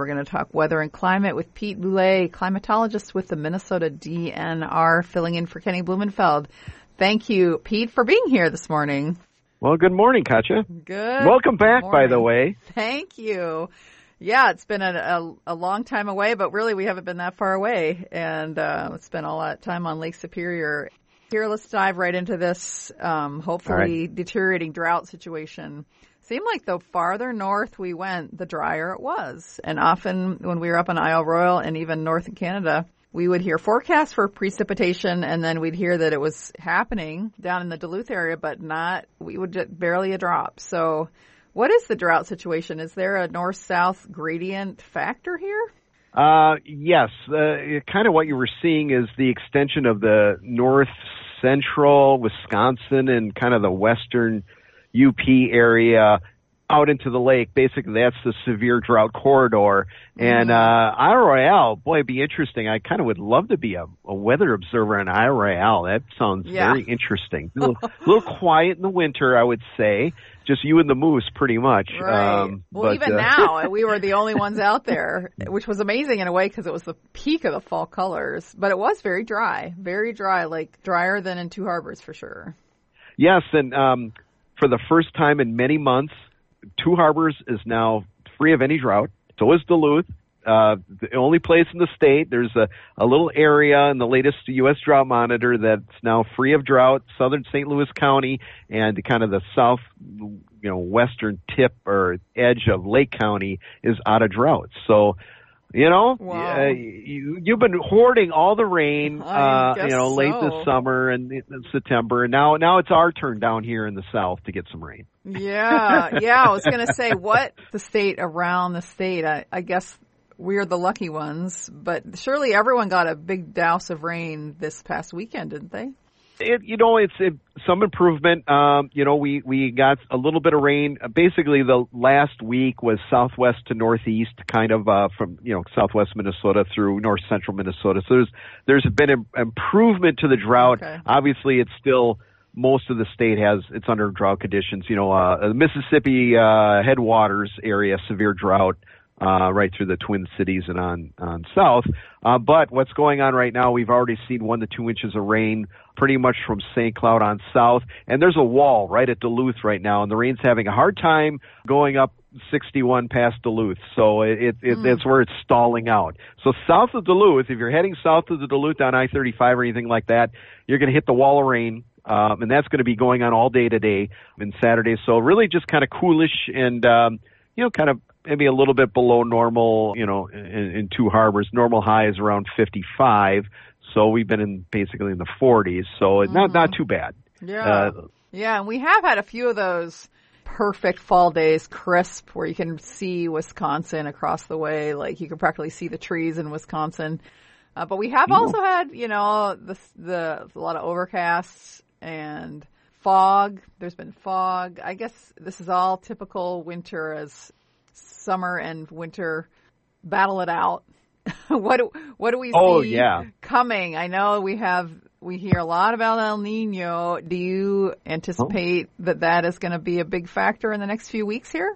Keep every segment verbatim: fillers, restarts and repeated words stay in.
We're going to talk weather and climate with Pete Boulay, climatologist with the Minnesota D N R, filling in for Kenny Blumenfeld. Thank you, Pete, for being here this morning. Well, good morning, Katja. Good. Welcome back, morning. by the way. Thank you. Yeah, it's been a, a, a long time away, but really we haven't been that far away, and uh, spent all that time on Lake Superior. Here, let's dive right into this, um, hopefully right. deteriorating drought situation. Seemed like the farther north we went, the drier it was. And often when we were up in Isle Royale and even north in Canada, we would hear forecasts for precipitation, and then we'd hear that it was happening down in the Duluth area, but not, we would get barely a drop. So what is the drought situation? Is there a north-south gradient factor here? Uh, yes. Uh, kind of what you were seeing is the extension of the north central Wisconsin and kind of the western U P area out into the lake. Basically, that's the severe drought corridor. And uh, Isle Royale, boy, it'd be interesting. I kind of would love to be a, a weather observer in Isle Royale. That sounds yeah. very interesting. A little, a little quiet in the winter, I would say. Just you and the moose, pretty much. Right. Um, well, but, even uh, now, we were the only ones out there, which was amazing in a way because it was the peak of the fall colors. But it was very dry, very dry, like drier than in Two Harbors for sure. Yes, and um, for the first time in many months, Two Harbors is now free of any drought. So is Duluth. Uh, the only place in the state. There's a, a little area in the latest U S Drought Monitor that's now free of drought. Southern Saint Louis County and kind of the south, you know, western tip or edge of Lake County is out of drought. So, you know, wow. uh, you, you've been hoarding all the rain, uh, you know, so. late this summer and in September. And now, now it's our turn down here in the south to get some rain. Yeah, yeah. I was going to say, what the state around the state, I, I guess we're the lucky ones, but surely everyone got a big douse of rain this past weekend, didn't they? It, you know, it's it, some improvement. Um, you know, we, we got a little bit of rain. Basically, the last week was southwest to northeast, kind of uh, from, you know, southwest Minnesota through north central Minnesota. So there's there's been an improvement to the drought. Okay. Obviously, it's still, most of the state has, it's under drought conditions. You know, uh, the Mississippi uh, headwaters area, severe drought. Uh, right through the Twin Cities and on, on south. Uh, but what's going on right now, we've already seen one to two inches of rain pretty much from Saint Cloud on south. And there's a wall right at Duluth right now, and the rain's having a hard time going up sixty-one past Duluth. So it, it, it mm. that's where it's stalling out. So south of Duluth, if you're heading south of the Duluth on I thirty-five or anything like that, you're going to hit the wall of rain. Um, and that's going to be going on all day today and Saturday. So really just kind of coolish and, um, you know, kind of maybe a little bit below normal, you know, in, in Two Harbors. Normal high is around fifty-five, so we've been in basically in the forties, so mm-hmm. not not too bad. Yeah, uh, yeah, and we have had a few of those perfect fall days, crisp, where you can see Wisconsin across the way, like you can practically see the trees in Wisconsin. Uh, but we have you also know. had, you know, the the a lot of overcasts and fog. There's been fog. I guess this is all typical winter as summer and winter battle it out. what do, what do we oh, see yeah. coming? I know we have we hear a lot about El Nino. Do you anticipate oh. that that is going to be a big factor in the next few weeks here?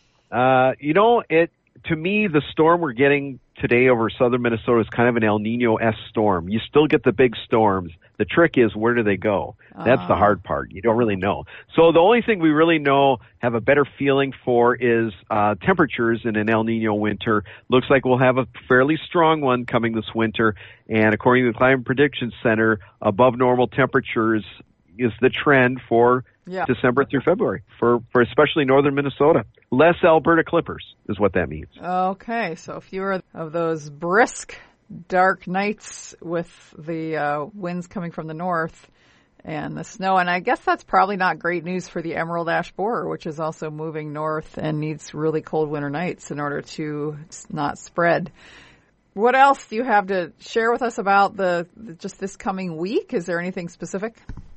Uh, you know, it to me, the storm we're getting today over southern Minnesota is kind of an El Nino-esque storm. You still get the big storms. The trick is, where do they go? That's uh. the hard part. You don't really know. So the only thing we really know, have a better feeling for, is uh, temperatures in an El Nino winter. Looks like we'll have a fairly strong one coming this winter. And according to the Climate Prediction Center, above normal temperatures is the trend for yeah. December through February, for, for especially northern Minnesota. Less Alberta clippers is what that means. Okay, so fewer of those brisk, dark nights with the uh, winds coming from the north and the snow. And I guess that's probably not great news for the Emerald Ash Borer, which is also moving north and needs really cold winter nights in order to not spread. What else do you have to share with us about the just this coming week? Is there anything specific?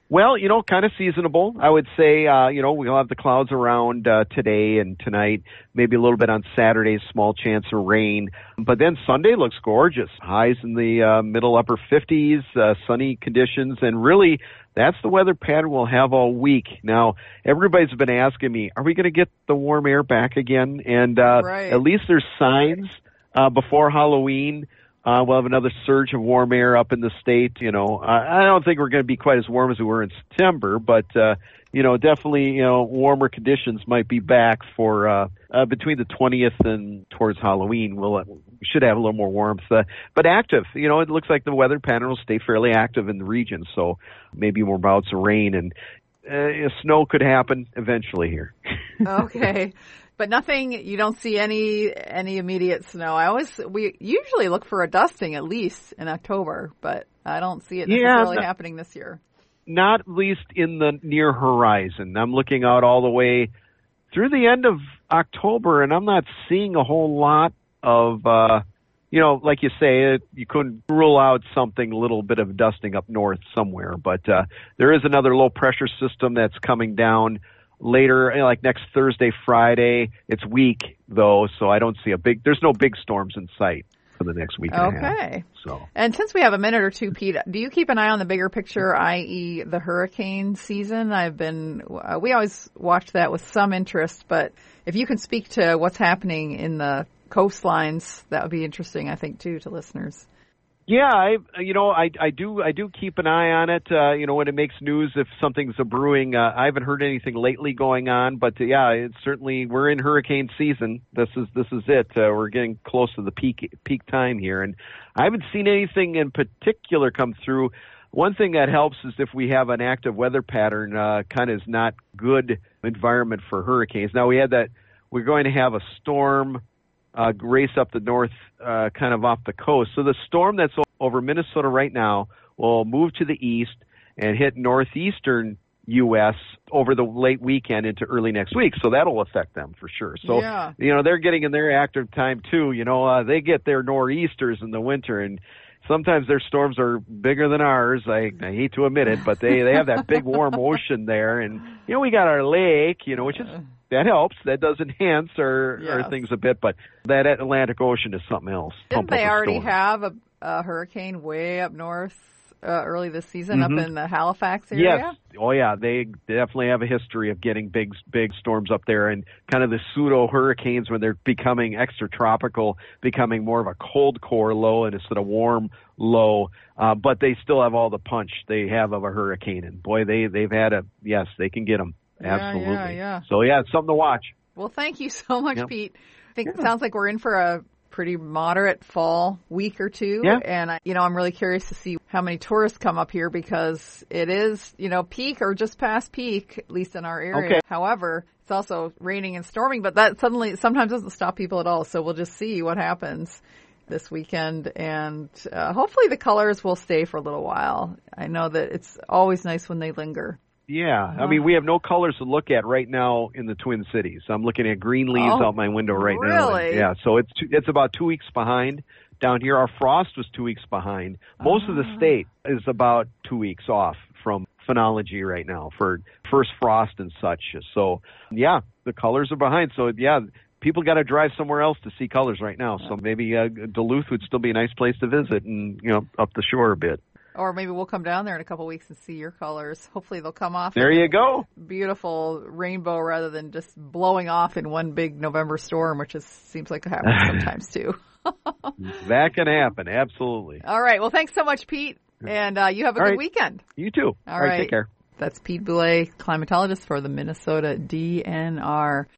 Well, you know, kind of seasonable. I would say, uh, you know, we'll have the clouds around uh, today and tonight, maybe a little bit on Saturday, small chance of rain. But then Sunday looks gorgeous. Highs in the uh, middle upper fifties, uh, sunny conditions, and really that's the weather pattern we'll have all week. Now, everybody's been asking me, are we going to get the warm air back again? And uh, right. at least there's signs uh, before Halloween. Uh, we'll have another surge of warm air up in the state. You know, I, I don't think we're going to be quite as warm as we were in September, but, uh, you know, definitely, you know, warmer conditions might be back for, uh, uh between the twentieth and towards Halloween. We'll, uh, we should have a little more warmth, uh, but active. You know, it looks like the weather pattern will stay fairly active in the region. So maybe more bouts of rain and, uh, snow could happen eventually here. Okay. But nothing, you don't see any any immediate snow. I always, we usually look for a dusting at least in October, but I don't see it necessarily yeah, happening this year. Not at least in the near horizon. I'm looking out all the way through the end of October, and I'm not seeing a whole lot of, uh, you know, like you say, you couldn't rule out something, a little bit of dusting up north somewhere, but uh, there is another low pressure system that's coming down later, like next Thursday, Friday. It's weak, though, so I don't see a big, there's no big storms in sight for the next week and okay. a half. Okay. So. And since we have a minute or two, Pete, do you keep an eye on the bigger picture, that is the hurricane season? I've been, uh, we always watch that with some interest, but if you can speak to what's happening in the coastlines, that would be interesting, I think, too, to listeners. Yeah, I you know I I do I do keep an eye on it. Uh, you know when it makes news if something's a brewing. Uh, I haven't heard anything lately going on, but uh, yeah, it's certainly we're in hurricane season. This is this is it. Uh, we're getting close to the peak peak time here, and I haven't seen anything in particular come through. One thing that helps is if we have an active weather pattern, uh, kind of is not good environment for hurricanes. Now we had that. We're going to have a storm. Uh, race up the north, uh, kind of off the coast. So the storm that's over Minnesota right now will move to the east and hit northeastern U S over the late weekend into early next week. So that'll affect them for sure. So, yeah. you know, they're getting in their active time too. You know, uh, they get their nor'easters in the winter, and sometimes their storms are bigger than ours. I, I hate to admit it, but they, they have that big warm ocean there. And, you know, we got our lake, you know, which is, that helps. That does enhance our, yes. our things a bit, but that Atlantic Ocean is something else. Didn't Pump they already storm. have a, a hurricane way up north uh, early this season mm-hmm. up in the Halifax area? Yes. Oh, yeah. They definitely have a history of getting big, big storms up there, and kind of the pseudo hurricanes when they're becoming extratropical, becoming more of a cold core low instead of warm low. Uh, but they still have all the punch they have of a hurricane, and boy, they they've had a yes, they can get them. Absolutely. Yeah, yeah, yeah. So, yeah, it's something to watch. Well, thank you so much, yep. Pete. I think yeah. it sounds like we're in for a pretty moderate fall week or two. Yeah. And, I, you know, I'm really curious to see how many tourists come up here because it is, you know, peak or just past peak, at least in our area. Okay. However, it's also raining and storming, but that suddenly sometimes doesn't stop people at all. So we'll just see what happens this weekend. And uh, hopefully the colors will stay for a little while. I know that it's always nice when they linger. Yeah, uh-huh. I mean, we have no colors to look at right now in the Twin Cities. I'm looking at green leaves oh, out my window right really? now. And, yeah, so it's two, it's about two weeks behind down here. Our frost was two weeks behind. Most uh-huh. of the state is about two weeks off from phenology right now for first frost and such. So, yeah, the colors are behind. So, yeah, people got to drive somewhere else to see colors right now. So maybe uh, Duluth would still be a nice place to visit and, you know, up the shore a bit. Or maybe we'll come down there in a couple of weeks and see your colors. Hopefully they'll come off. There you go. Beautiful rainbow rather than just blowing off in one big November storm, which is, seems like it happens sometimes too. That can happen. Absolutely. All right. Well, thanks so much, Pete. And uh, you have a All good right. weekend. You too. All, All right. right. Take care. That's Pete Boulay, climatologist for the Minnesota D N R.